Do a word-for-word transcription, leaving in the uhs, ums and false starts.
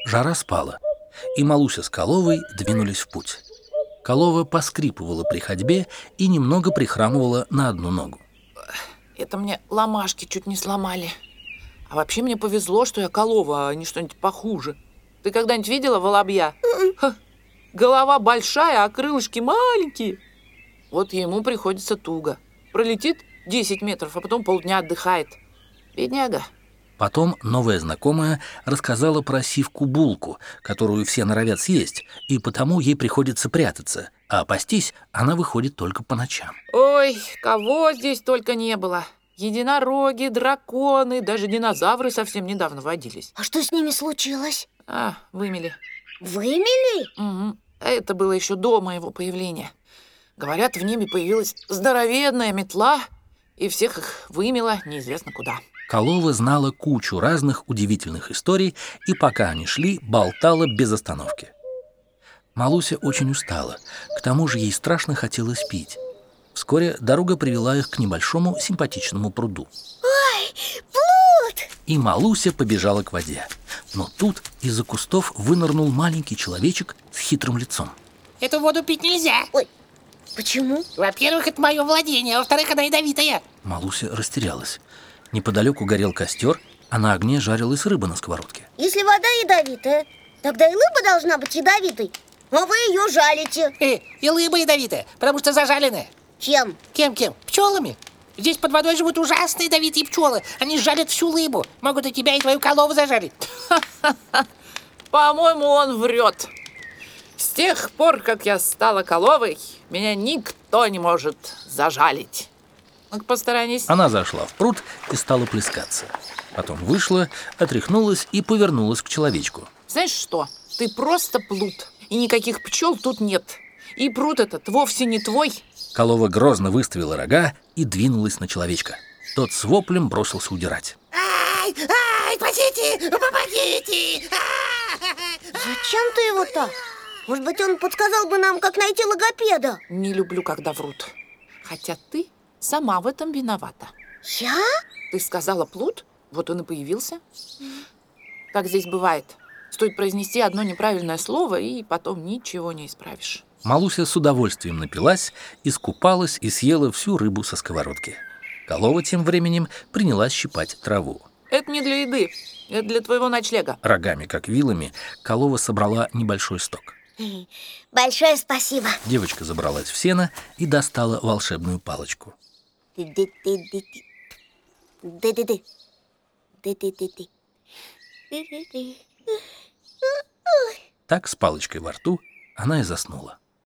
Жара спала, и Малуся с Коловой двинулись в путь. Колова поскрипывала при ходьбе и немного прихрамывала на одну ногу. Это мне ломашки чуть не сломали. А вообще мне повезло, что я Колова, а не что-нибудь похуже. Ты когда-нибудь видела воробья? Ха, голова большая, а крылышки маленькие. Вот ему приходится туго. Пролетит десять метров, а потом полдня отдыхает. Бедняга. Потом новая знакомая рассказала про сивку-булку, которую все норовят съесть, и потому ей приходится прятаться, а пастись она выходит только по ночам. Ой, кого здесь только не было. Единороги, драконы, даже динозавры совсем недавно водились. А что с ними случилось? А, вымели. Вымели? Угу. Это было еще до моего появления. Говорят, в небе появилась здоровенная метла, и всех их вымела неизвестно куда. Колова знала кучу разных удивительных историй, и пока они шли, болтала без остановки. Малуся очень устала, к тому же ей страшно хотелось пить. Вскоре дорога привела их к небольшому симпатичному пруду. Ой, пруд! И Малуся побежала к воде. Но тут из-за кустов вынырнул маленький человечек с хитрым лицом. Эту воду пить нельзя. Ой, почему? Во-первых, это мое владение, а во-вторых, она ядовитая. Малуся растерялась. Неподалеку горел костер, а на огне жарилась рыба на сковородке. Если вода ядовитая, тогда и рыба должна быть ядовитой. А вы ее жалите. Э, и рыба ядовитая, потому что зажаленная. Чем? Кем-кем? Пчелами. Здесь под водой живут ужасные ядовитые пчелы. Они жалят всю рыбу. Могут и тебя, и твою Колову зажарить. По-моему, он врет. С тех пор, как я стала Коловой, меня никто не может зажалить. Ну-ка, посторонись. Она зашла в пруд и стала плескаться. Потом вышла, отряхнулась и повернулась к человечку. Знаешь что? Ты просто плут. И никаких пчел тут нет. И пруд этот вовсе не твой. Колова грозно выставила рога и двинулась на человечка. Тот с воплем бросился удирать. Ай, ай, спасите, помогите! Зачем ты его так? Может быть, он подсказал бы нам, как найти логопеда? Не люблю, когда врут. Хотя ты сама в этом виновата. Я? Ты сказала плут, вот он и появился. Так здесь бывает. Стоит произнести одно неправильное слово, и потом ничего не исправишь. Малуся с удовольствием напилась, искупалась и съела всю рыбу со сковородки. Колова тем временем принялась щипать траву. Это не для еды, это для твоего ночлега. Рогами, как вилами, Колова собрала небольшой сток. Большое спасибо. Девочка забралась в сено и достала волшебную палочку. Ды-ды-ды-ды. Ды-ды-ды. Ды-ды-ды-ды. Ды-ды-ды. Так, с палочкой во рту, она и заснула.